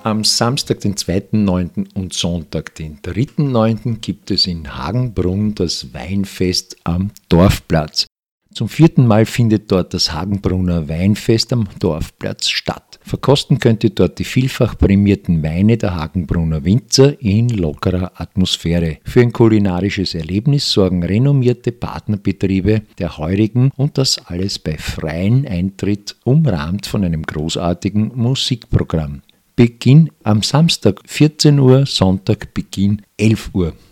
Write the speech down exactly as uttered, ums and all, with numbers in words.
Am Samstag, den zweiten neunten und Sonntag, den dritten neunten gibt es in Hagenbrunn das Weinfest am Dorfplatz. Zum vierten Mal findet dort das Hagenbrunner Weinfest am Dorfplatz statt. Verkosten könnt ihr dort die vielfach prämierten Weine der Hagenbrunner Winzer in lockerer Atmosphäre. Für ein kulinarisches Erlebnis sorgen renommierte Partnerbetriebe der Heurigen und das alles bei freiem Eintritt, umrahmt von einem großartigen Musikprogramm. Beginn am Samstag vierzehn Uhr, Sonntag Beginn elf Uhr.